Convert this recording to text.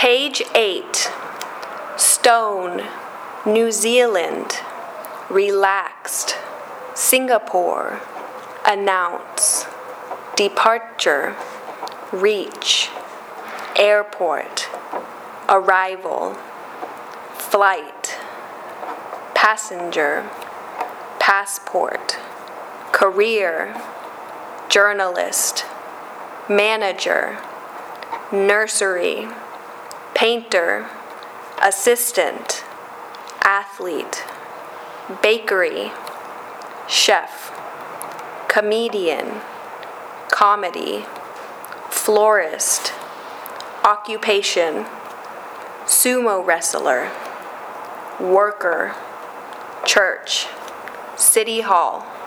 Page 8. Stone, New Zealand. Relaxed. Singapore. Announce. Departure. Reach. Airport. Arrival. Flight. Passenger. Passport. Career. Journalist. Manager. Nursery. Painter. Assistant. Athlete. Bakery. Chef. Comedian. Comedy. Florist. Occupation. Sumo wrestler. Worker. Church. City Hall.